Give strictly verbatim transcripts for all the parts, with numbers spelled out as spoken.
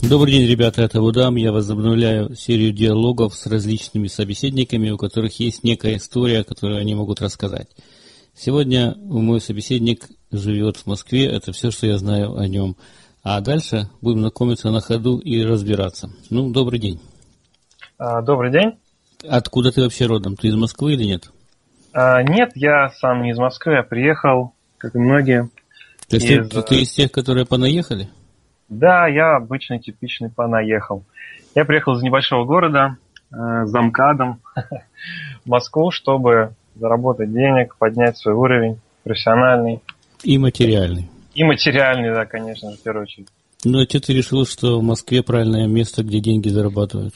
Добрый день, ребята, это Удам. Я возобновляю серию диалогов с различными собеседниками, у которых есть некая история, которую они могут рассказать. Сегодня мой собеседник живет в Москве, это все, что я знаю о нем. А дальше будем знакомиться на ходу и разбираться. Ну, добрый день. А, добрый день. Откуда ты вообще родом? Ты из Москвы или нет? А, нет, я сам не из Москвы, я приехал, как и многие. То есть из... ты, ты из тех, которые понаехали? Да, я обычный, типичный понаехал. Я приехал из небольшого города э, за МКАДом в Москву, чтобы заработать денег, поднять свой уровень профессиональный. И материальный. И материальный, да, конечно же, в первую очередь. Ну, а что ты решил, что в Москве правильное место, где деньги зарабатывают?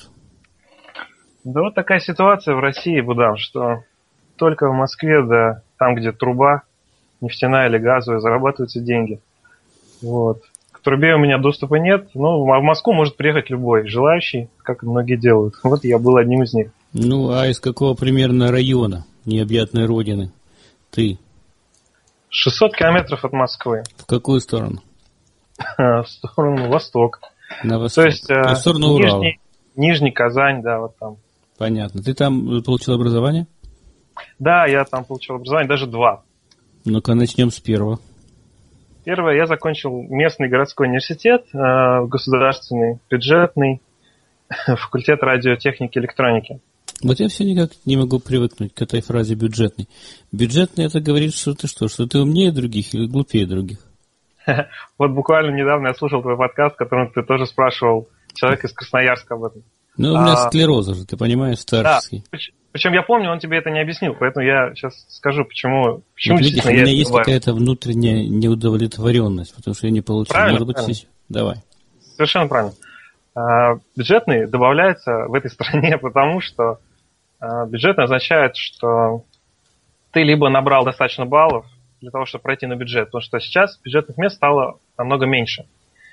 Да вот такая ситуация в России, Будам, что только в Москве, да, там, где труба, нефтяная или газовая, зарабатываются деньги. Вот. К трубе у меня доступа нет, но в Москву может приехать любой желающий, как многие делают. Вот я был одним из них. Ну, а из какого примерно района необъятной родины ты? шестьсот километров от Москвы. В какую сторону? В сторону восток. На восток. То есть, То есть в сторону Урала. Нижний, Нижний Казань, да, вот там. Понятно. Ты там получил образование? Да, я там получил образование, даже два. Ну-ка, начнем с первого. Первое, я закончил местный городской университет, государственный, бюджетный, факультет радиотехники и электроники. Вот я все никак не могу привыкнуть к этой фразе «бюджетный». Бюджетный — это говорит, что ты что, что ты умнее других или глупее других? Вот буквально недавно я слушал твой подкаст, в котором ты тоже спрашивал человека из Красноярска об этом. Ну, у меня а, склероз уже, ты понимаешь, старческий. Да, причем я помню, он тебе это не объяснил, поэтому я сейчас скажу, почему... почему вот видишь, у меня есть бываю. Какая-то внутренняя неудовлетворенность, потому что я не получил. Правильно, Может быть, правильно. Сейчас... Давай. Совершенно правильно. А, бюджетный добавляется в этой стране, потому что а, бюджетный означает, что ты либо набрал достаточно баллов для того, чтобы пройти на бюджет, потому что сейчас бюджетных мест стало намного меньше.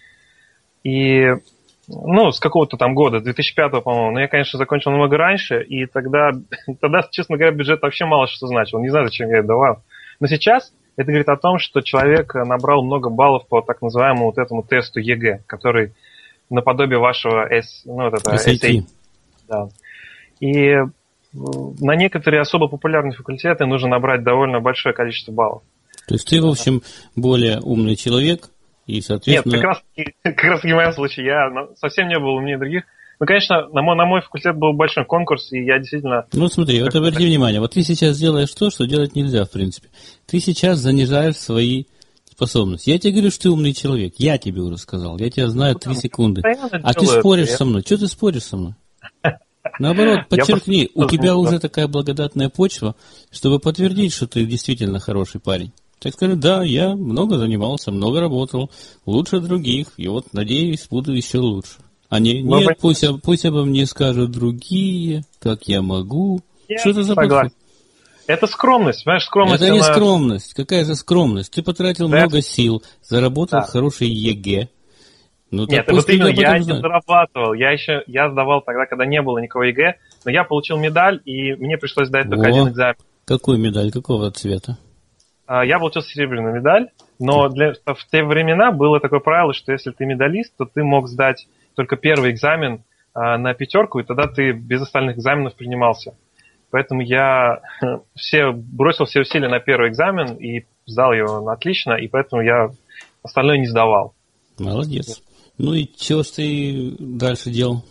И... Ну, с какого-то там года, две тысячи пятого, по-моему. Но я, конечно, закончил намного раньше, и тогда, тогда, честно говоря, бюджет вообще мало что значил. Не знаю, зачем я это давал. Но сейчас это говорит о том, что человек набрал много баллов по так называемому вот этому тесту ЕГЭ, который наподобие вашего S, ну, вот это, эс эй ти. Да. И на некоторые особо популярные факультеты нужно набрать довольно большое количество баллов. То есть ты, в общем, более умный человек, и, соответственно... Нет, как раз, как раз в моем случае я совсем не был умнее других. Ну, конечно, на мой, на мой факультет был большой конкурс, и я действительно... Ну, смотри, вот обрати внимание, вот ты сейчас делаешь то, что делать нельзя, в принципе. Ты сейчас занижаешь свои способности. Я тебе говорю, что ты умный человек. Я тебе уже сказал. Я тебя знаю три секунды. А ты споришь со мной. Что ты споришь со мной? Наоборот, подчеркни, у тебя уже такая благодатная почва, чтобы подтвердить, что ты действительно хороший парень. Так скажи, да, я много занимался, много работал, лучше других, и вот, надеюсь, буду еще лучше. А не, нет, пусть, пусть обо мне скажут другие, как я могу. Я что это за подход? Это скромность, понимаешь, скромность. Это не она... скромность, какая же скромность? Ты потратил да. много сил, заработал да. хороший ЕГЭ. Ну, Нет, вот именно я не зарабатывал, я еще, я сдавал тогда, когда не было никакого ЕГЭ, но я получил медаль, и мне пришлось сдать только О, один экзамен. Какую медаль, какого цвета? Я получил серебряную медаль, но для, в те времена было такое правило, что если ты медалист, то ты мог сдать только первый экзамен а, на пятерку, и тогда ты без остальных экзаменов принимался. Поэтому я все, бросил все усилия на первый экзамен и сдал его отлично, и поэтому я остальное не сдавал. Молодец. Ну и чего ж ты дальше делал?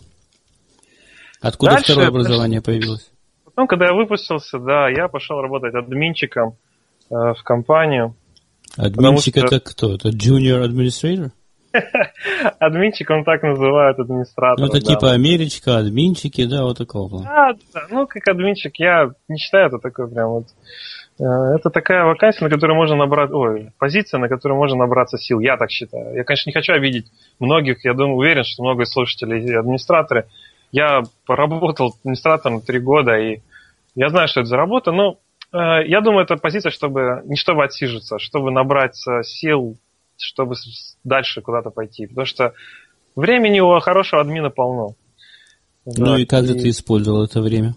Откуда дальше, второе образование появилось? Потом, когда я выпустился, да, я пошел работать админчиком в компанию. Админчик что... это кто? Это junior administrator? Админчик, он так называют, администратор. Ну, это да. Типа Америчка, админчики, да, вот такого плана. Да, да, ну, как админчик, я не считаю это такой прям вот... Это такая вакансия, на которую можно набрать... Ой, позиция, на которую можно набраться сил, я так считаю. Я, конечно, не хочу обидеть многих, я думаю, уверен, что много слушателей и администраторы. Я поработал администратором три года, и я знаю, что это за работа, но я думаю, это позиция, чтобы не чтобы отсиживаться, чтобы набраться сил, чтобы дальше куда-то пойти. Потому что времени у хорошего админа полно. Ну да, и как и... же ты использовал это время?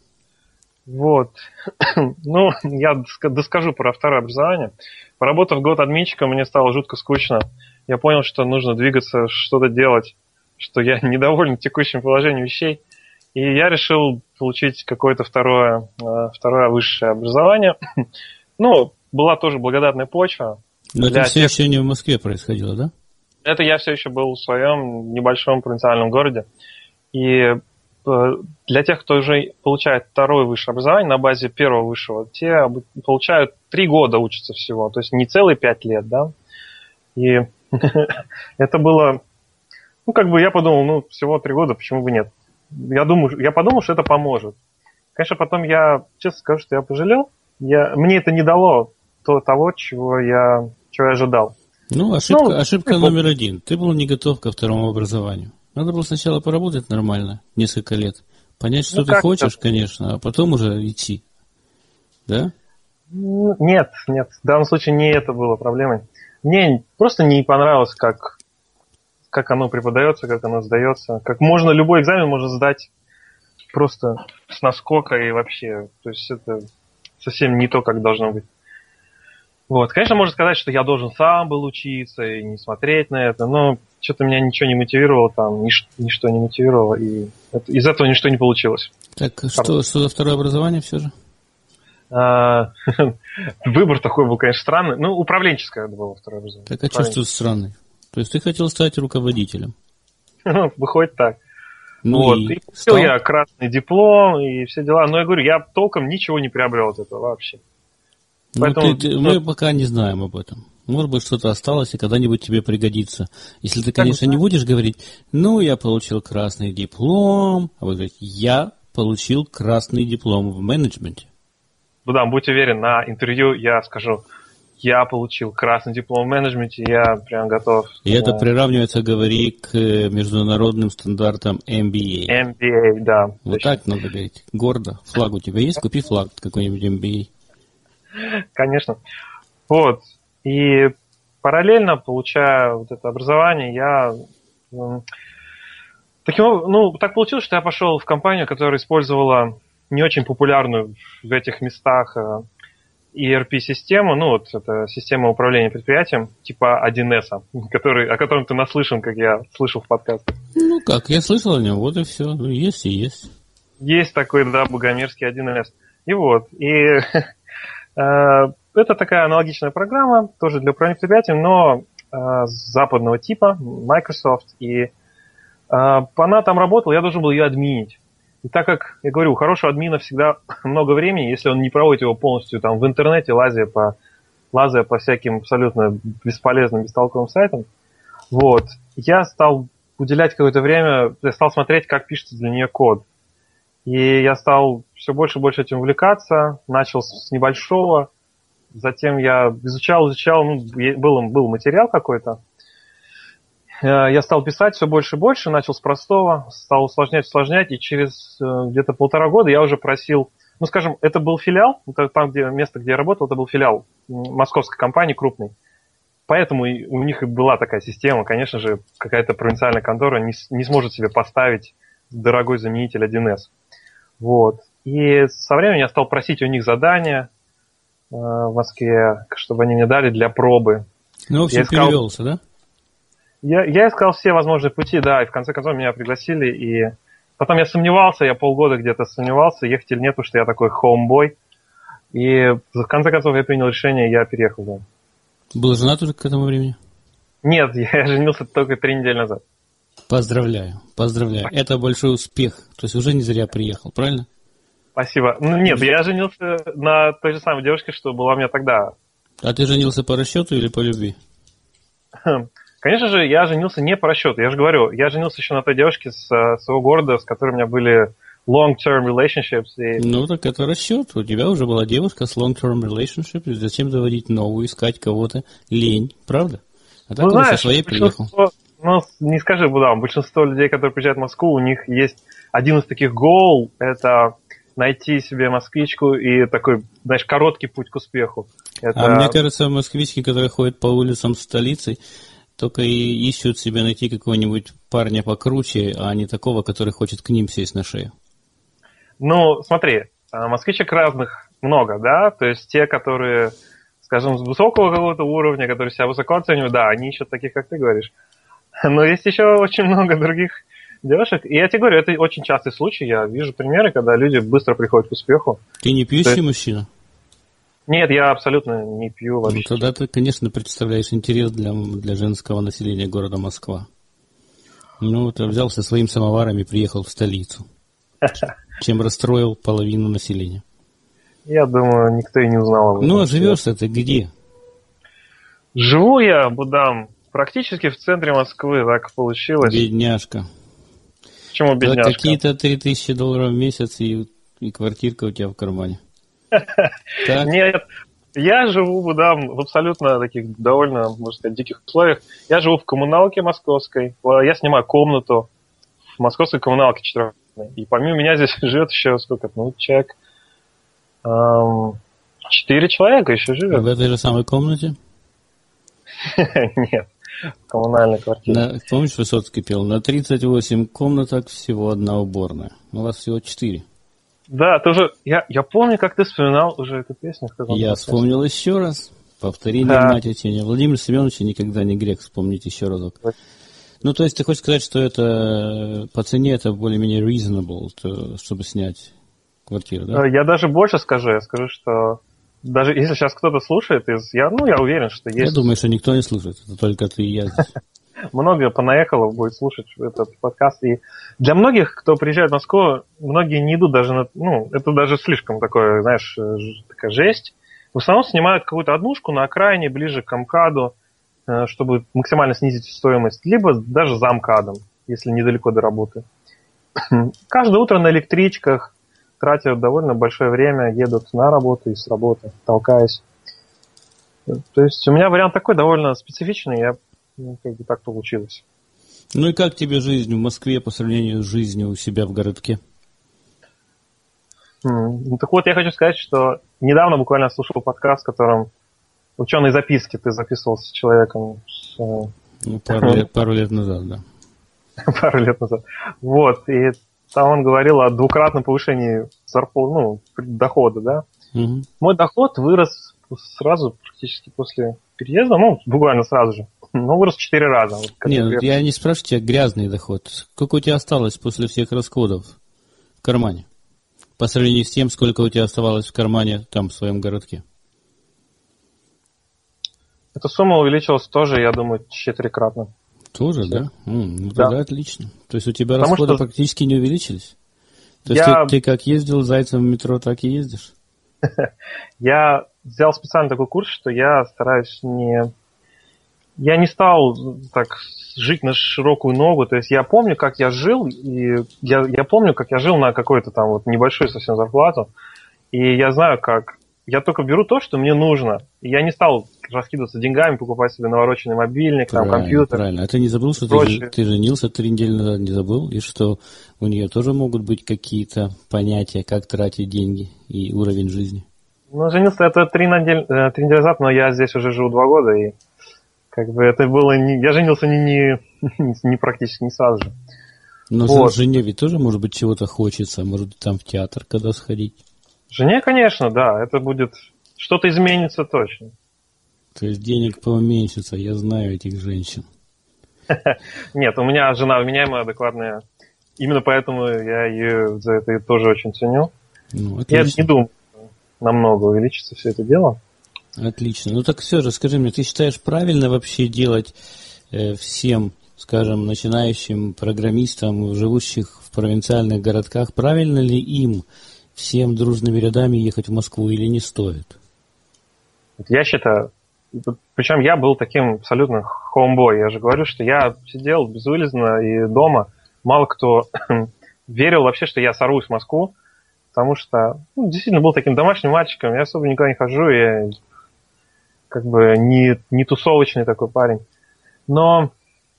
Вот. Ну, я доскажу про второе образование. Поработав год админчиком, мне стало жутко скучно. Я понял, что нужно двигаться, что-то делать, что я недоволен текущим положением вещей, и я решил получить какое-то второе, второе высшее образование. Ну, была тоже благодатная почва. Но это все тех... еще не в Москве происходило, да? Это я все еще был в своем небольшом провинциальном городе. И для тех, кто уже получает второе высшее образование на базе первого высшего, те получают три года учатся всего, то есть не целые пять лет, да. И это было, ну, как бы я подумал, ну, всего три года, почему бы нет. Я думаю, я подумал, что это поможет. Конечно, потом я, честно скажу, что я пожалел. Я, мне это не дало то, того, чего я, чего я ожидал. Ну, ошибка, ну, ошибка номер один. Ты был не готов ко второму образованию. Надо было сначала поработать нормально, несколько лет. Понять, что ну, ты хочешь, это? Конечно, а потом уже идти. Да? Нет, нет. В данном случае не это было проблемой. Мне просто не понравилось, как, как оно преподается, как оно сдается. Как можно, любой экзамен можно сдать просто с наскока и вообще. То есть это совсем не то, как должно быть. Вот. Конечно, можно сказать, что я должен сам был учиться и не смотреть на это, но что-то меня ничего не мотивировало там, нич- ничто не мотивировало, и это, из этого ничто не получилось. Так, что, что за второе образование все же? А, выбор такой был, конечно, странный. Ну, управленческое было второе образование. Так, а что ж тут странный? То есть ты хотел стать руководителем? Выходит так. Ну вот. И, и получил я красный диплом и все дела. Но я говорю, я толком ничего не приобрел от этого вообще. Ну, Поэтому, ты, ты, ну, мы пока не знаем об этом. Может быть, что-то осталось и когда-нибудь тебе пригодится. Если ты, конечно, не будешь говорить, ну, я получил красный диплом, а вы говорите, я получил красный диплом в менеджменте. Ну да, будь уверен, на интервью я скажу, я получил красный диплом в менеджменте, я прям готов. И это приравнивается, говори, к международным стандартам эм би эй. эм би эй, да. Вот точно. Так надо говорить. Гордо. Флаг у тебя есть? Купи флаг какой-нибудь эм би эй. Конечно. Вот. И параллельно, получая вот это образование, я таким ну, так получилось, что я пошел в компанию, которая использовала не очень популярную в этих местах и эр пи-систему, ну, вот это система управления предприятием, типа один эс, который, о котором ты наслышан, как я слышал в подкастах. Ну как, я слышал о нем, вот и все. Ну, есть и есть. Есть такой, да, богомерзкий один эс. И вот, и это такая аналогичная программа, тоже для управления предприятием, но э, западного типа, Microsoft, и э, она там работала, я должен был ее админить. И так как, я говорю, у хорошего админа всегда много времени, если он не проводит его полностью там в интернете, лазя по, лазя по всяким абсолютно бесполезным, бестолковым сайтам, вот, я стал уделять какое-то время, я стал смотреть, как пишется для нее код. И я стал все больше и больше этим увлекаться, начал с небольшого, затем я изучал, изучал, ну, был, был материал какой-то, я стал писать все больше и больше, начал с простого, стал усложнять, усложнять, и через где-то полтора года я уже просил, ну, скажем, это был филиал, это там, где место, где я работал, это был филиал московской компании крупной, поэтому у них и была такая система, конечно же, какая-то провинциальная контора не, не сможет себе поставить дорогой заменитель один эс. Вот. И со временем я стал просить у них задания э, в Москве, чтобы они мне дали для пробы. Ну, в общем, искал... перевелся, да? Я, я искал все возможные пути, да, и в конце концов меня пригласили, и потом я сомневался, я полгода где-то сомневался, ехать или нет, потому что я такой хоумбой, и в конце концов я принял решение, и я переехал, да. Был женат уже к этому времени? Нет, я женился только три недели назад. Поздравляю, поздравляю. Это большой успех. То есть уже не зря приехал, правильно? Спасибо. Ну нет, я женился на той же самой девушке, что была у меня тогда. А ты женился по расчету или по любви? Конечно же, я женился не по расчету. Я же говорю, я женился еще на той девушке с своего города, с которой у меня были long-term relationships. И... Ну так это расчет. У тебя уже была девушка с long-term relationships. Зачем заводить новую, искать кого-то? Лень, правда? А так ну, знаешь, со своей приехал. Ну, не скажи, да, большинство людей, которые приезжают в Москву, у них есть один из таких goal, это найти себе москвичку и такой, знаешь, короткий путь к успеху. Это... А мне кажется, москвички, которые ходят по улицам столицы, только и ищут себе найти какого-нибудь парня покруче, а не такого, который хочет к ним сесть на шею. Ну, смотри, москвичек разных много, да, то есть те, которые, скажем, с высокого какого-то уровня, которые себя высоко оценивают, да, они ищут таких, как ты говоришь. Но есть еще очень много других девушек. И я тебе говорю, это очень частый случай. Я вижу примеры, когда люди быстро приходят к успеху. Ты не пьющий есть... мужчина? Нет, я абсолютно не пью вообще. Ну, тогда ты, конечно, представляешь интерес для, для женского населения города Москва. Ну, ты взял со своим самоваром и приехал в столицу. Чем расстроил половину населения. Я думаю, никто и не узнал об этом. Ну, а живешь-то ты где? Живу я, Будам, практически в центре Москвы, так получилось. Бедняжка. Почему бедняжка? Да, какие-то три тысячи долларов в месяц и, и квартирка у тебя в кармане. Нет, я живу, Будам, в абсолютно таких довольно, можно сказать, диких условиях. Я живу в коммуналке московской. Я снимаю комнату в московской коммуналке четырехкомнатной. И помимо меня здесь живет еще сколько? Ну, человек... Четыре человека еще живет. В этой же самой комнате? Нет, в коммунальной квартире. На, помнишь, Высоцкий пел? На тридцать восемь комнаток всего одна уборная. У вас всего четыре. Да, ты уже... Я, я помню, как ты вспоминал уже эту песню. Я вспомнил еще раз. Повторение да. Мать учения. Владимир Семенович никогда не грех вспомнить еще разок. Да. Ну, то есть ты хочешь сказать, что это по цене это более-менее reasonable, то, чтобы снять квартиру, да? Я даже больше скажу. Я скажу, что даже если сейчас кто-то слушает, из, я, ну, я уверен, что есть... Я думаю, что никто не слушает. Это только ты и я здесь. Много понаехало будет слушать этот подкаст. И для многих, кто приезжает в Москву, многие не идут даже на... Ну, это даже слишком такое, знаешь, такая жесть. В основном снимают какую-то однушку на окраине, ближе к МКАДу, чтобы максимально снизить стоимость. Либо даже за МКАДом, если недалеко до работы. Каждое утро на электричках тратят довольно большое время, едут на работу и с работы, толкаясь. То есть у меня вариант такой довольно специфичный, я, ну, как бы так получилось. Ну и как тебе жизнь в Москве по сравнению с жизнью у себя в городке? Ну, так вот, я хочу сказать, что недавно буквально слушал подкаст, в котором ученые записки ты записывался с человеком. С... Ну, пару, лет, пару лет назад, да. Пару лет назад. Вот, и там он говорил о двукратном повышении зарплаты, ну, дохода, да. Угу. Мой доход вырос сразу, практически после переезда, ну, буквально сразу же. Ну, вырос в четыре раза. Вот, Нет, я не спрашиваю тебя грязный доход. Сколько у тебя осталось после всех расходов в кармане? По сравнению с тем, сколько у тебя оставалось в кармане там, в своем городке? Эта сумма увеличилась тоже, я думаю, четырехкратно. Тоже, Все. да? М, ну, да. тогда отлично. То есть у тебя Потому расходы что... практически не увеличились? То есть я... ты, ты как ездил зайцем в метро, так и ездишь? Я взял специально такой курс, что я стараюсь не... Я не стал так жить на широкую ногу. То есть я помню, как я жил, и я, я помню, как я жил на какую-то там вот небольшую совсем зарплату. И я знаю, как... Я только беру то, что мне нужно. И я не стал раскидываться деньгами, покупать себе навороченный мобильник, правильно, там, компьютер. Правильно. А ты не забыл, что ты, же, ты женился три недели назад, не забыл? И что у нее тоже могут быть какие-то понятия, как тратить деньги и уровень жизни? Ну, женился это три недели, три недели назад, но я здесь уже живу два года, и как бы это было... Не, я женился не, не, не практически не сразу же. Но вот. Жене ведь тоже, может быть, чего-то хочется, может быть, там в театр когда сходить? Жене, конечно, да, это будет... Что-то изменится точно. То есть денег поуменьшится, я знаю этих женщин. Нет, у меня жена вменяемая, адекватная. Именно поэтому я ее за это тоже очень ценю. Ну, я не думаю, намного увеличится все это дело. Отлично. Ну так все же, скажи мне, ты считаешь правильно вообще делать э, всем, скажем, начинающим программистам, живущих в провинциальных городках, правильно ли им всем дружными рядами ехать в Москву или не стоит? Я считаю, причем я был таким абсолютно хоумбой. Я же говорю, что я сидел безвылезно и дома. Мало кто верил вообще, что я сорвусь в Москву, потому что ну, действительно был таким домашним мальчиком. Я особо никуда не хожу, я как бы не, не тусовочный такой парень. Но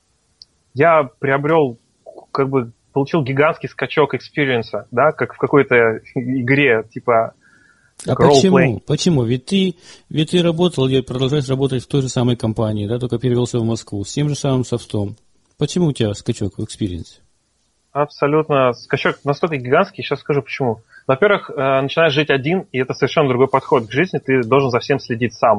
я приобрел, как бы получил гигантский скачок экспириенса, да, как в какой-то игре, типа А почему? Почему? Ведь ты, ведь ты работал и продолжаешь работать в той же самой компании, да, только перевелся в Москву, с тем же самым софтом. Почему у тебя скачок в экспириенсе? Абсолютно. Скачок настолько гигантский, сейчас скажу почему. Во-первых, начинаешь жить один, и это совершенно другой подход к жизни, ты должен за всем следить сам.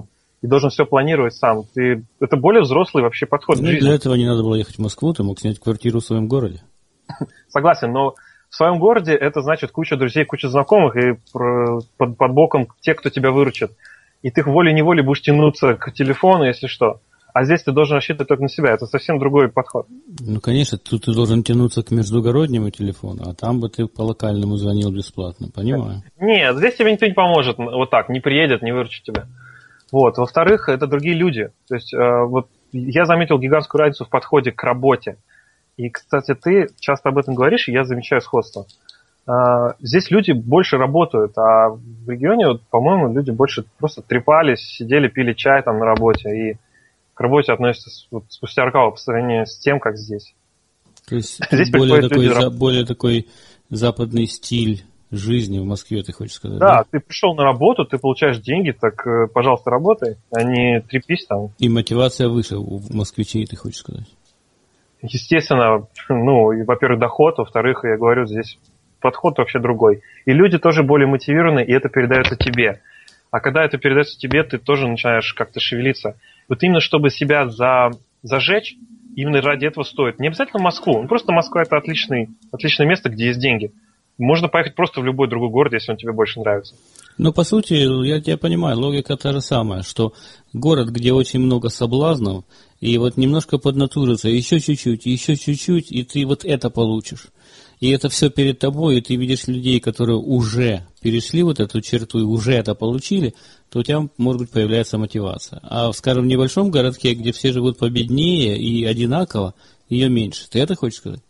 и должен все планировать сам. Ты, это более взрослый вообще подход ну, к жизни. Для этого не надо было ехать в Москву, ты мог снять квартиру в своем городе. Согласен, но в своем городе это значит куча друзей, куча знакомых и под, под боком те, кто тебя выручит. И ты волей-неволей будешь тянуться к телефону, если что. А здесь ты должен рассчитывать только на себя. Это совсем другой подход. Ну, конечно, тут ты должен тянуться к междугороднему телефону, а там бы ты по локальному звонил бесплатно, понимаю? Нет, здесь тебе никто не поможет. Вот так, не приедет, не выручит тебя. Вот. Во-вторых, это другие люди. То есть, э, вот я заметил гигантскую разницу в подходе к работе. И, кстати, ты часто об этом говоришь, и я замечаю сходство. Э, здесь люди больше работают, а в регионе, вот, по-моему, люди больше просто трепались, сидели, пили чай там на работе, и к работе относятся вот, спустя рукава по сравнению с тем, как здесь. То есть здесь более такой, за, более такой западный стиль жизни в Москве, ты хочешь сказать? Да, да, ты пришел на работу, ты получаешь деньги, так, пожалуйста, работай, а не трепись там. И мотивация выше у москвичей, ты хочешь сказать? Естественно, ну, и, во-первых, доход, во-вторых, я говорю, здесь подход вообще другой. И люди тоже более мотивированы, и это передается тебе. А когда это передается тебе, ты тоже начинаешь как-то шевелиться. Вот именно чтобы себя за, зажечь, именно ради этого стоит. Не обязательно в Москву. Ну, просто Москва – это отличный, отличное место, где есть деньги. Можно поехать просто в любой другой город, если он тебе больше нравится. Ну, по сути, я тебя понимаю, логика та же самая, что город, где очень много соблазнов, и вот немножко поднатужиться, еще чуть-чуть, еще чуть-чуть, и ты вот это получишь. И это все перед тобой, и ты видишь людей, которые уже перешли вот эту черту и уже это получили, то у тебя, может быть, появляется мотивация. А, скажем, в небольшом городке, где все живут победнее и одинаково, ее меньше. Ты это хочешь сказать?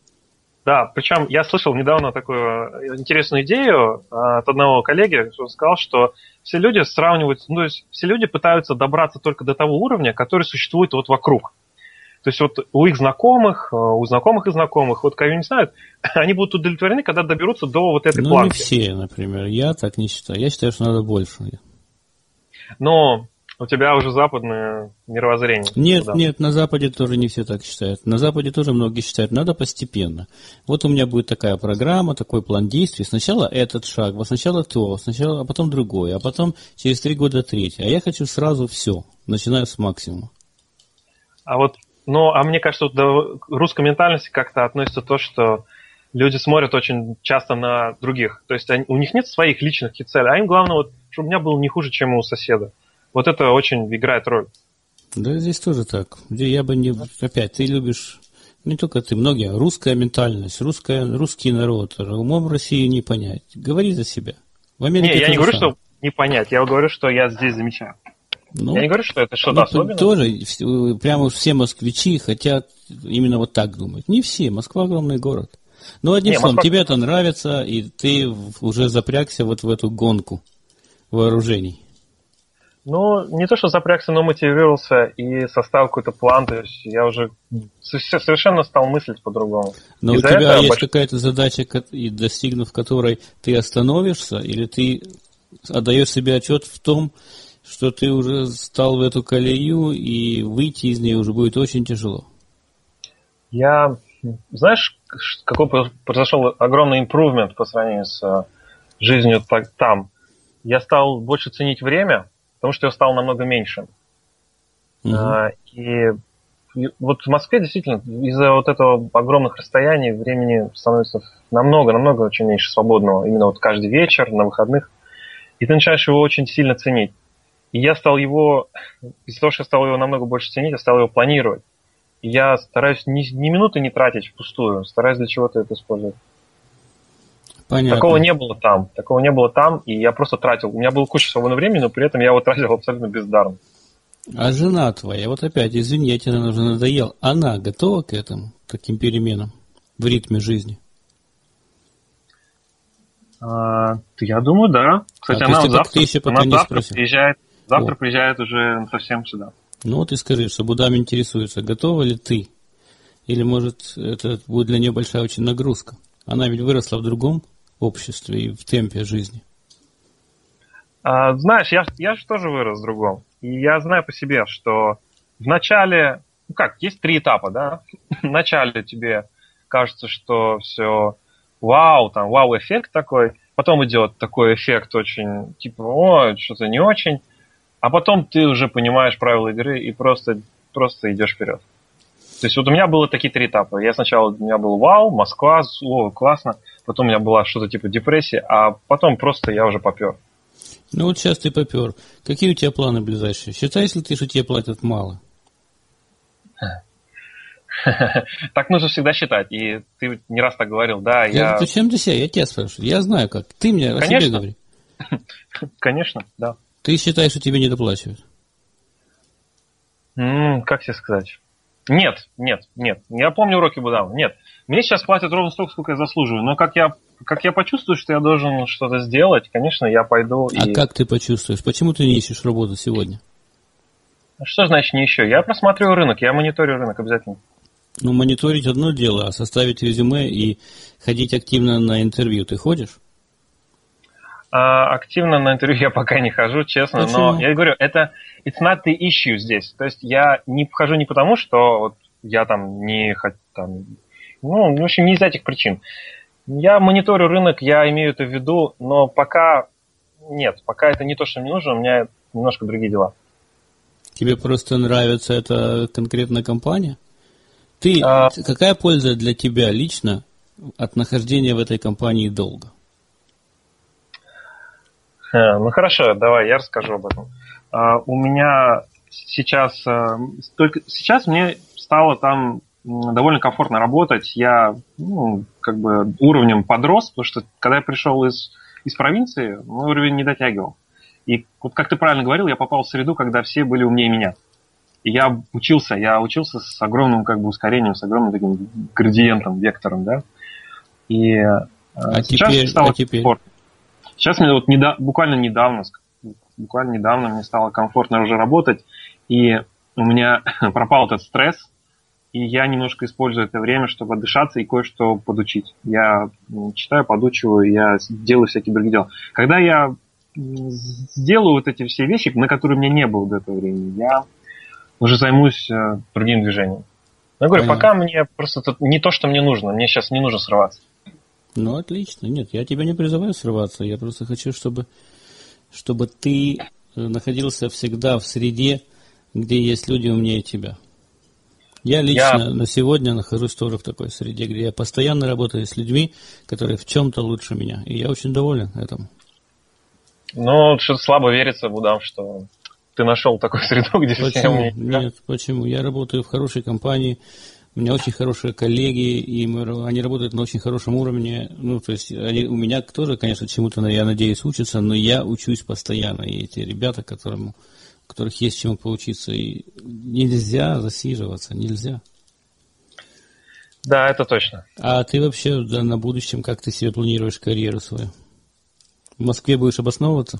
Да, причем я слышал недавно такую интересную идею от одного коллеги, он сказал, что все люди сравнивают, ну, то есть все люди пытаются добраться только до того уровня, который существует вот вокруг. То есть вот у их знакомых, у знакомых и знакомых, вот кого не знают, они будут удовлетворены, когда доберутся до вот этой ну, планки. Ну, не все, например. Я так не считаю. Я считаю, что надо больше. Но у тебя уже западное мировоззрение. Нет, да. нет, на Западе тоже не все так считают. На Западе тоже многие считают, надо постепенно. Вот у меня будет такая программа, такой план действий. Сначала этот шаг, вот сначала то, сначала, а потом другой, а потом через три года третий. А я хочу сразу все, начиная с максимума. А вот Ну, а мне кажется, вот до русской ментальности как-то относится то, что люди смотрят очень часто на других. То есть они, у них нет своих личных целей, а им главное, вот, чтобы у меня было не хуже, чем у соседа. Вот это очень играет роль. Да, здесь тоже так. Я бы не... Опять, ты любишь... Не только ты, многие. Русская ментальность, русская, русский народ. Умом России не понять. Говори за себя. В Америке не, я не говорю, самое. что не понять. Я говорю, что я здесь замечаю. Ну, я не говорю, что это что-то ну, особенное. Тоже прямо все москвичи хотят именно вот так думать. Не все. Москва огромный город. Но одним не, словом, Москва... тебе это нравится, и ты уже запрягся вот в эту гонку вооружений. Ну, не то, что запрягся, но мотивировался и составил какой-то план. То есть я уже совершенно стал мыслить по-другому. Но и у тебя есть больш... какая-то задача, и достигнув которой ты остановишься, или ты отдаешь себе отчет в том, что ты уже стал в эту колею, и выйти из нее уже будет очень тяжело? Я... Знаешь, какой произошел огромный импрувмент по сравнению с жизнью там? Я стал больше ценить время, потому что я стал намного меньше. Uh-huh. И, и вот в Москве действительно из-за вот этого огромных расстояний времени становится намного-намного очень меньше свободного. Именно вот каждый вечер, на выходных. И ты начинаешь его очень сильно ценить. И я стал его, из-за того, что я стал его намного больше ценить, я стал его планировать. И я стараюсь ни, ни минуты не тратить впустую, стараюсь для чего-то это использовать. Понятно. Такого не было там, такого не было там, и я просто тратил. У меня было куча свободного времени, но при этом я его тратил абсолютно бездарно. А жена твоя, вот опять, извини, я тебе уже надоел, она готова к этому, к таким переменам в ритме жизни? А, я думаю, да. Кстати, а она ты завтра, ты еще пока она не завтра спросил. приезжает, завтра О. приезжает уже совсем сюда. Ну вот и скажи, что Будам интересуется, готова ли ты? Или, может, это будет для нее большая очень нагрузка? Она ведь выросла в другом обществе и в темпе жизни. А, знаешь, я, я же тоже вырос в другом. И я знаю по себе, что в начале, ну как, есть три этапа, да? В начале тебе кажется, что все вау, там, вау-эффект такой. Потом идет такой эффект очень, типа, о, что-то не очень. а потом ты уже понимаешь правила игры и просто, просто идешь вперед. То есть вот у меня было такие три этапа. Я сначала, у меня был вау, Москва, о, классно. Потом у меня была что-то типа депрессии, а потом просто я уже попер. Ну вот сейчас ты попер. Какие у тебя планы ближайшие? Считаешь ли ты, что тебе платят мало? Так нужно всегда считать. И ты не раз так говорил, да, я... Зачем ты себя? Я тебя спрашиваю. Я знаю как. Ты мне о себе говори. Конечно, да. Ты считаешь, что тебе не доплачивают? Как тебе сказать? Нет, нет, нет. Я помню уроки Будава. Нет. Мне сейчас платят ровно столько, сколько я заслуживаю. Но как я, как я почувствую, что я должен что-то сделать, конечно, я пойду а и... А как ты почувствуешь? Почему ты не ищешь работу сегодня? Что значит не ищу? Я просматриваю рынок, я мониторю рынок обязательно. Ну, мониторить одно дело, а составить резюме и ходить активно на интервью ты ходишь? А, активно на интервью я пока не хожу, честно. Почему? Но я говорю, это it's not the issue здесь. То есть я не хожу не потому, что вот я там не... Там, ну, в общем, не из этих причин. Я мониторю рынок, я имею это в виду, но пока нет, пока это не то, что мне нужно, у меня немножко другие дела. Тебе просто нравится эта конкретная компания? Ты, а... Какая польза для тебя лично от нахождения в этой компании долго? Ну хорошо, давай, я расскажу об этом. А, у меня сейчас, только сейчас мне стало там довольно комфортно работать. Я, ну, как бы уровнем подрос, потому что когда я пришел из, из провинции, мой уровень не дотягивал. И вот как ты правильно говорил, я попал в среду, когда все были умнее меня. И я учился, я учился с огромным как бы ускорением, с огромным таким градиентом, вектором, да. И а сейчас теперь, стало а теперь? комфортно. Сейчас мне вот недо, буквально недавно, буквально недавно мне стало комфортно уже работать, и у меня пропал этот стресс, и я немножко использую это время, чтобы отдышаться и кое-что подучить. Я читаю, подучиваю, я делаю всякие другие дела. Когда я сделаю вот эти все вещи, на которые у меня не было до этого времени, я уже займусь другим движением. Я говорю, Понятно. Пока мне просто это не то, что мне нужно, мне сейчас не нужно срываться. Ну, отлично. Нет, я тебя не призываю срываться. Я просто хочу, чтобы, чтобы ты находился всегда в среде, где есть люди умнее тебя. Я лично я... на сегодня нахожусь тоже в такой среде, где я постоянно работаю с людьми, которые в чем-то лучше меня. И я очень доволен этому. Ну, что-то слабо верится, Будам, что ты нашел такую среду, где почему? все умнее тебя. Нет, почему? Я работаю в хорошей компании. У меня очень хорошие коллеги, и мы, они работают на очень хорошем уровне. Ну, то есть, они, у меня тоже, конечно, чему-то, я надеюсь, учатся, но я учусь постоянно. И эти ребята, которым, у которых есть чему поучиться, и нельзя засиживаться, нельзя. Да, это точно. А ты вообще да, на будущем, как ты себе планируешь карьеру свою? В Москве будешь обосновываться?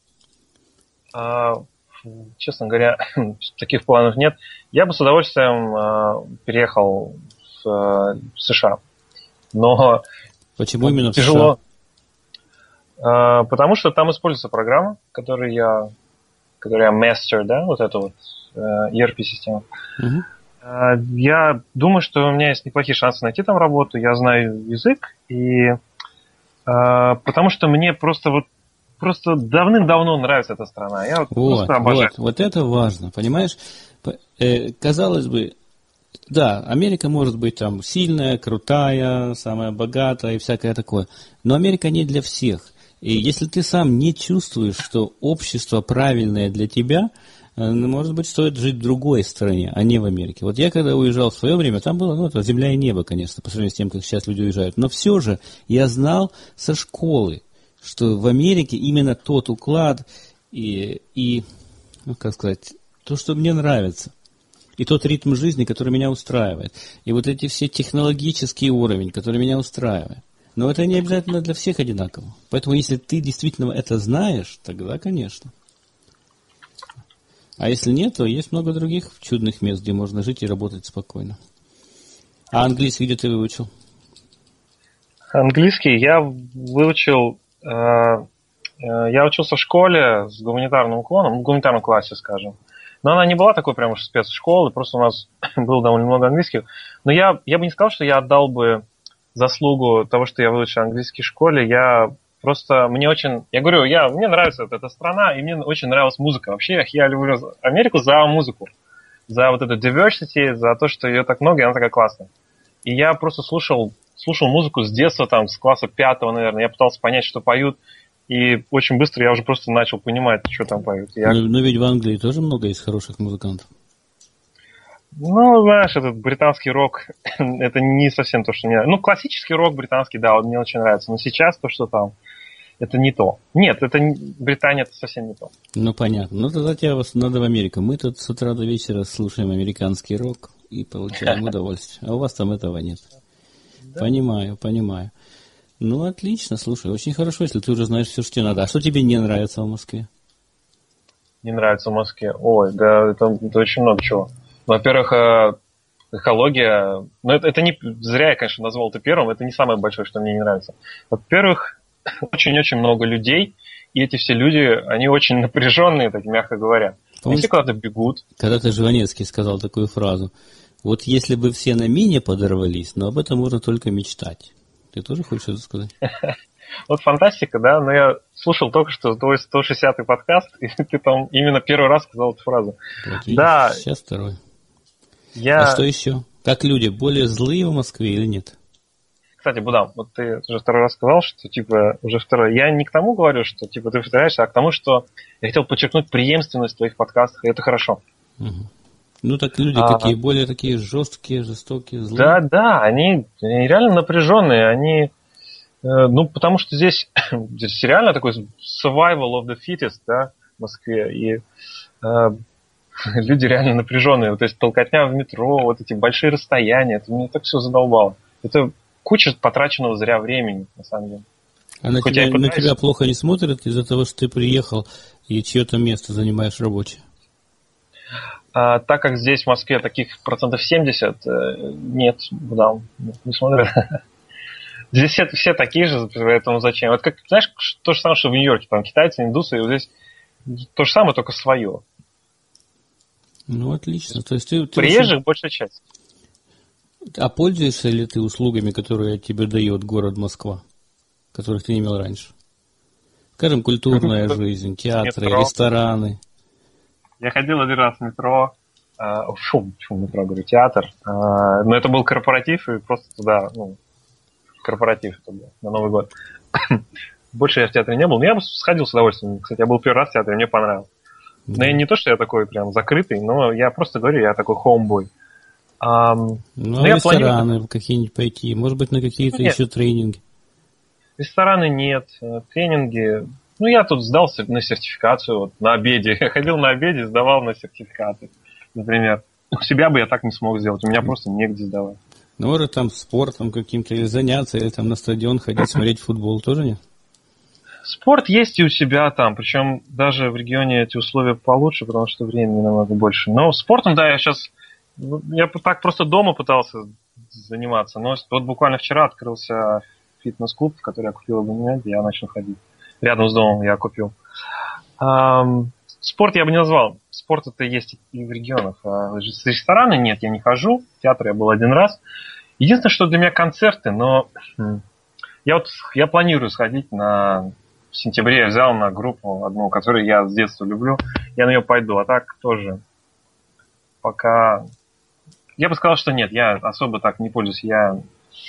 А, честно говоря, таких планов нет. Я бы с удовольствием э, переехал в, э, в США. Но почему именно тяжело, в США? Э, потому что там используется программа, которую я, которую я master, да, вот эту вот э, и ар пи-систему. Угу. Э, я думаю, что у меня есть неплохие шансы найти там работу. Я знаю язык, и э, потому что мне просто вот Просто давным-давно нравится эта страна. Я вот, вот просто обожаю. Вот, вот это важно, понимаешь? Э, казалось бы, да, Америка может быть там сильная, крутая, самая богатая и всякое такое. Но Америка не для всех. И если ты сам не чувствуешь, что общество правильное для тебя, может быть, стоит жить в другой стране, а не в Америке. Вот я когда уезжал в свое время, там было, ну, это земля и небо, конечно, по сравнению с тем, как сейчас люди уезжают. Но все же я знал со школы, что в Америке именно тот уклад и, и, ну, как сказать, то, что мне нравится, и тот ритм жизни, который меня устраивает, и вот эти все технологический уровень, который меня устраивает. Но это не обязательно для всех одинаково. Поэтому, если ты действительно это знаешь, тогда, конечно. А если нет, то есть много других чудных мест, где можно жить и работать спокойно. А английский где ты выучил? Английский я выучил... Я учился в школе с гуманитарным уклоном, в гуманитарном классе, скажем. Но она не была такой прям уж спецшколы, просто у нас было довольно много английских. Но я, я бы не сказал, что я отдал бы заслугу того, что я выучил английский в школе. Я Просто мне очень... Я говорю, я, мне нравится вот эта страна, и мне очень нравилась музыка. Вообще, я люблю Америку за музыку. За вот эту diversity, за то, что ее так много, и она такая классная. И я просто слушал, слушал музыку с детства, там, с класса пятого, наверное. Я пытался понять, что поют. И очень быстро я уже просто начал понимать, что там поют. Я... Но, но ведь в Англии тоже много есть хороших музыкантов. Ну, знаешь, этот британский рок, это не совсем то, что мне... Ну, классический рок британский, да, он мне очень нравится. Но сейчас то, что там, это не то. Нет, это не... Британия, это совсем не то. Ну, понятно. Ну, тогда тебе надо в Америку. Мы тут с утра до вечера слушаем американский рок и получаем удовольствие. А у вас там этого нет. Да. Понимаю, понимаю. Ну, отлично, слушай, очень хорошо, если ты уже знаешь все, что тебе надо. А что тебе не нравится в Москве? Не нравится в Москве? Ой, да, это, это очень много чего. Во-первых, экология. Ну, это, это не зря я, конечно, назвал это первым. Это не самое большое, что мне не нравится. Во-первых, очень-очень много людей. И эти все люди, они очень напряженные, так мягко говоря. Помнишь, они все куда-то бегут. Когда-то Жванецкий сказал такую фразу. Вот если бы все на мине подорвались, но об этом можно только мечтать. Ты тоже хочешь это сказать? Вот фантастика, да, но я слушал только что твой сто шестидесятый подкаст, и ты там именно первый раз сказал эту фразу. Вот, видишь, да. Сейчас второй. Я... А что еще? Как люди, более злые в Москве или нет? Кстати, Будам, вот ты уже второй раз сказал, что, типа, уже второй... Я не к тому говорю, что, типа, ты повторяешься, а к тому, что я хотел подчеркнуть преемственность в твоих подкастах, и это хорошо. Угу. Ну, так люди а... какие, более такие жесткие, жестокие, злые? Да, да, они, они реально напряженные, они... Э, ну, потому что здесь, здесь реально такой survival of the fittest, да, в Москве, и... Э, люди реально напряженные. Вот, то есть толкотня в метро, вот эти большие расстояния, это меня так все задолбало. Это куча потраченного зря времени, на самом деле. А на тебя, пытаюсь... на тебя плохо не смотрят из-за того, что ты приехал и чье-то место занимаешь рабочее? А, так как здесь в Москве таких процентов семьдесят, нет, да, не смотрят. Здесь все, все такие же, поэтому зачем? Вот как, знаешь, то же самое, что в Нью-Йорке, там китайцы, индусы, и вот здесь то же самое, только свое. Ну, отлично. То есть ты, ты приезжих очень... большая часть. А пользуешься ли ты услугами, которые тебе дает город Москва, которых ты не имел раньше? Скажем, культурная жизнь, театры, метро. Рестораны. Я ходил один раз в метро, а, фу, почему метро, говорю, театр, а, но это был корпоратив, и просто туда, ну, корпоратив это был, на Новый год. Больше я в театре не был, но я бы сходил с удовольствием. Кстати, я был первый раз в театре, мне понравилось. Но я не то, что я такой прям закрытый, но я просто говорю, я такой хоумбой. А, ну, а рестораны планирую... какие-нибудь пойти, может быть, на какие-то нет. еще тренинги? Рестораны нет, тренинги... Ну, я тут сдал на сертификацию, вот, на обеде. Я ходил на обеде, сдавал на сертификаты, например. У себя бы я так не смог сделать, у меня просто негде сдавать. Ну, может, там спортом каким-то, или заняться, или там на стадион ходить, смотреть футбол, тоже нет? Спорт есть и у себя там, причем даже в регионе эти условия получше, потому что времени намного больше. Но спортом, да, я сейчас... Я так просто дома пытался заниматься, но вот буквально вчера открылся фитнес-клуб, в который я купил абонемент, я начал ходить. Рядом с домом я купил. Эм, спорт я бы не назвал. Спорт это есть и в регионах. А с ресторана нет, я не хожу. В театр я был один раз. Единственное, что для меня концерты, но я вот я планирую сходить на... В сентябре я взял на группу одну, которую я с детства люблю. Я на нее пойду. А так тоже пока... Я бы сказал, что нет. Я особо так не пользуюсь. Я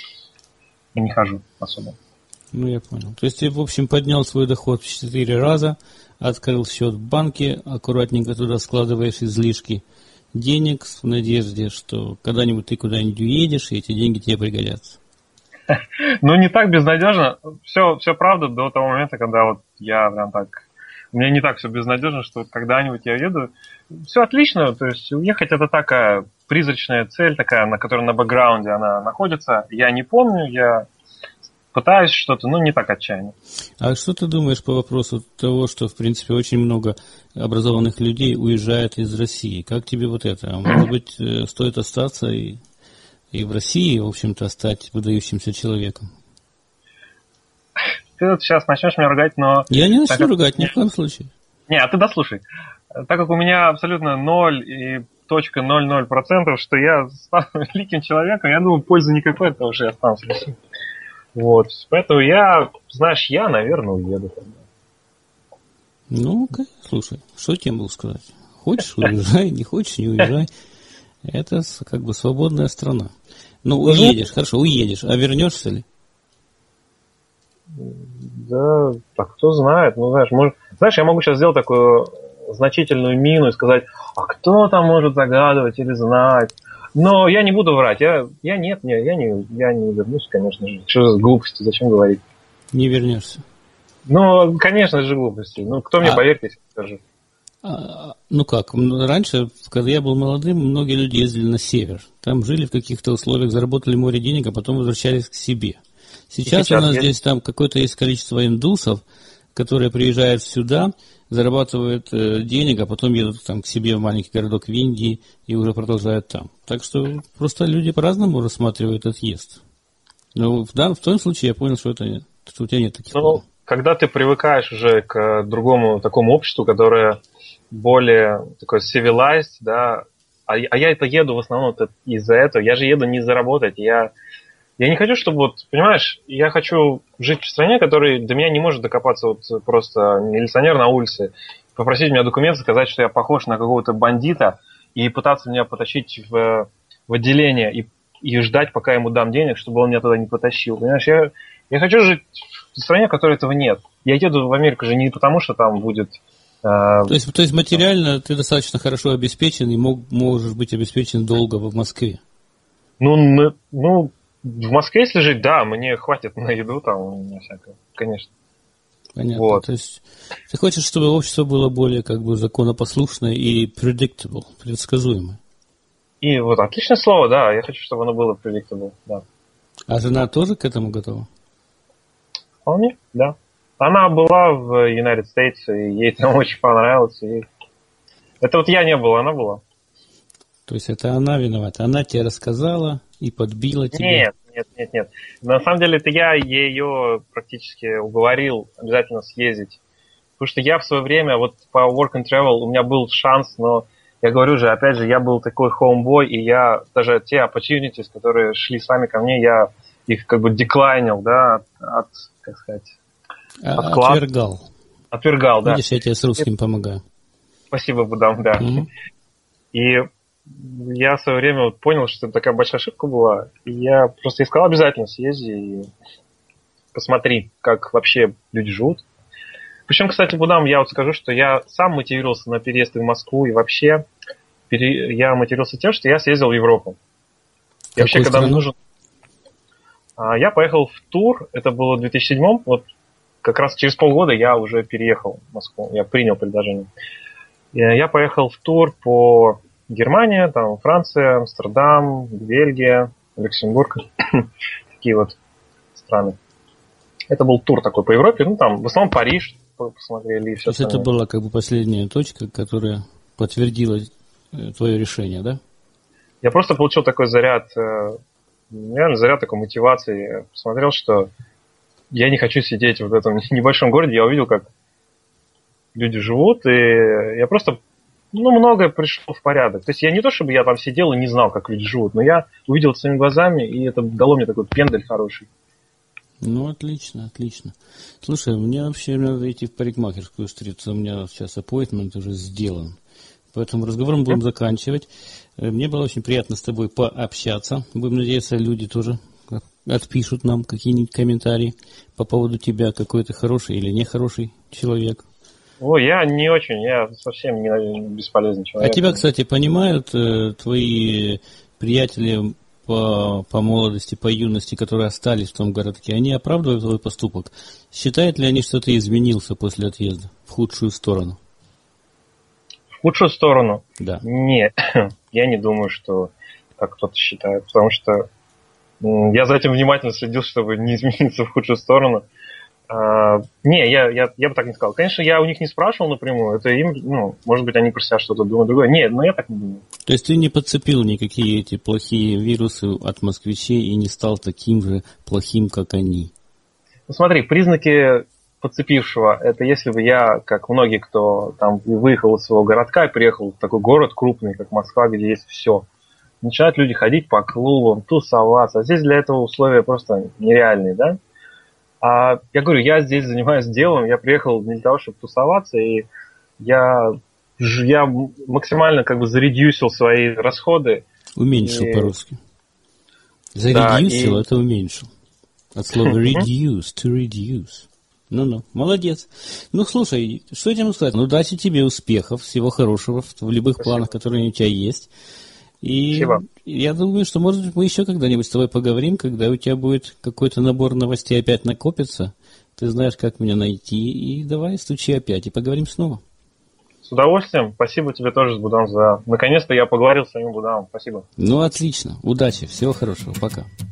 не хожу особо. Ну, я понял. То есть ты, в общем, поднял свой доход в четыре раза, открыл счет в банке, аккуратненько туда складываешь излишки денег в надежде, что когда-нибудь ты куда-нибудь уедешь, и эти деньги тебе пригодятся. Ну, не так безнадежно. Все, все правда до того момента, когда вот я прям так... У меня не так все безнадежно, что когда-нибудь я уеду. Все отлично, то есть уехать это такая призрачная цель, такая, на которой на бэкграунде она находится. Я не помню, я пытаюсь что-то, но не так отчаянно. А что ты думаешь по вопросу того, что, в принципе, очень много образованных людей уезжает из России? Как тебе вот это? Может быть, стоит остаться и... И в России, в общем-то, стать выдающимся человеком. Ты вот сейчас начнешь меня ругать, но... Я не начну как... ругать, ни в коем случае. Не, а ты дослушай. Так как у меня абсолютно ноль и точка ноль ноль процентов, что я стану великим человеком, я думаю, пользы никакой от того, что я останусь в России. Вот. Поэтому я, знаешь, я, наверное, уеду тогда. Ну, слушай, что тебе могу сказать? Хочешь, уезжай, не хочешь, не уезжай. Это как бы свободная страна. Ну, уедешь, хорошо, уедешь, а вернешься ли? Да, так кто знает. Ну, знаешь, может, знаешь, я могу сейчас сделать такую значительную мину и сказать, а кто там может загадывать или знать? Но я не буду врать. Я, я нет, не, я, не, я не вернусь, конечно же. Что за глупости, зачем говорить? Не вернешься. Ну, конечно же, глупости. Ну, кто мне а, поверит, если скажу? А, ну как, раньше, когда я был молодым, многие люди ездили на север. Там жили в каких-то условиях, заработали море денег, а потом возвращались к себе. Сейчас, сейчас у нас есть... здесь там какое-то есть количество индусов, которые приезжают сюда, зарабатывают э, денег, а потом едут там к себе в маленький городок в Индии и уже продолжают там. Так что просто люди по-разному рассматривают отъезд. Но в, да, в том случае я понял, что, это, что у тебя нет таких ну, планов. Когда ты привыкаешь уже к другому такому обществу, которое более такое civilized, да, а, а я это еду в основном из-за этого, я же еду не заработать, я... Я не хочу, чтобы, вот, понимаешь, я хочу жить в стране, которая до меня не может докопаться вот просто милиционер на улице, попросить меня документы, сказать, что я похож на какого-то бандита, и пытаться меня потащить в, в отделение и, и ждать, пока я ему дам денег, чтобы он меня туда не потащил. Понимаешь, я, я хочу жить в стране, в которой этого нет. Я еду в Америку же не потому, что там будет... Э, то, есть, то есть материально ты достаточно хорошо обеспечен и мог, можешь быть обеспечен долго в Москве? Ну, ну в Москве, если жить, да, мне хватит на еду там, на всякое, конечно. Понятно. Вот. То есть ты хочешь, чтобы общество было более как бы законопослушное и predictable, предсказуемое? И вот отличное слово, да, я хочу, чтобы оно было predictable, да. А жена тоже к этому готова? Вполне, да. Она была в United States, и ей там очень понравилось. И... Это вот я не был, она была. То есть это она виновата? Она тебе рассказала и подбила тебя? Нет, нет, нет, нет. На самом деле это я ее практически уговорил обязательно съездить. Потому что я в свое время, вот по work and travel у меня был шанс, но я говорю же, опять же, я был такой homeboy, и я даже те opportunities, которые шли сами ко мне, я их как бы деклайнил, да, от, от как сказать, отклад. Отвергал. Отвергал, да. Видишь, я тебе с русским и... помогаю. Спасибо, Будам, да. Mm-hmm. И я в свое время вот понял, что это такая большая ошибка была, и я просто искал обязательно съезди и посмотри, как вообще люди живут. Причем, кстати, Будам, я вот скажу, что я сам мотивировался на переезд в Москву, и вообще пере... я мотивировался тем, что я съездил в Европу. И вообще, когда мне нужен... Я поехал в тур, это было в две тысячи седьмом, вот как раз через полгода я уже переехал в Москву, я принял предложение. И я поехал в тур по Германии, там Франция, Амстердам, Бельгия, Люксембург, такие вот страны. Это был тур такой по Европе, ну там в основном Париж посмотрели и все. То есть это была как бы последняя точка, которая подтвердила твое решение, да? Я просто получил такой заряд, наверное, заряд такой мотивации. Я посмотрел, что я не хочу сидеть в этом небольшом городе, я увидел, как люди живут, и я просто, ну, многое пришло в порядок. То есть я не то, чтобы я там сидел и не знал, как люди живут, но я увидел это своими глазами, и это дало мне такой пендель хороший. Ну, отлично, отлично. Слушай, мне вообще надо идти в парикмахерскую встретиться, у меня сейчас аппоинтмент уже сделан. Поэтому разговор мы будем заканчивать. Мне было очень приятно с тобой пообщаться. Будем надеяться, люди тоже отпишут нам какие-нибудь комментарии по поводу тебя, какой ты хороший или нехороший человек. Ой, я не очень, я совсем не бесполезный человек. А тебя, кстати, понимают э, твои приятели по, по молодости, по юности, которые остались в том городке? Они оправдывают твой поступок? Считают ли они, что ты изменился после отъезда в худшую сторону? В худшую сторону? Да. Нет, я не думаю, что так кто-то считает, потому что я за этим внимательно следил, чтобы не измениться в худшую сторону. Uh, не, я, я, я бы так не сказал. Конечно, я у них не спрашивал напрямую. Это им, ну, может быть, они про себя что-то думают другое. Нет, но я так не думаю. То есть ты не подцепил никакие эти плохие вирусы от москвичей и не стал таким же плохим, как они? Ну, смотри, признаки подцепившего, это если бы я, как многие, кто там выехал из своего городка и приехал в такой город крупный, как Москва, где есть все. Начинают люди ходить по клубам, тусоваться. А здесь для этого условия просто нереальные, да? А я говорю, я здесь занимаюсь делом, я приехал не для того, чтобы тусоваться, и я, я максимально как бы заредюсил свои расходы. Уменьшил и... по-русски. Заредюсил, да, и... это уменьшил. От слова reduce, to reduce. Ну-ну, молодец. Ну, слушай, что я тебе могу сказать? Ну, удачи тебе, успехов, всего хорошего в любых Спасибо. Планах, которые у тебя есть. И Спасибо. Я думаю, что, может быть, мы еще когда-нибудь с тобой поговорим, когда у тебя будет какой-то набор новостей опять накопится. Ты знаешь, как меня найти. И давай, стучи опять, и поговорим снова. С удовольствием. Спасибо тебе тоже, Будан, за... Наконец-то я поговорил с самим Буданом. Спасибо. Ну, отлично. Удачи. Всего хорошего. Пока.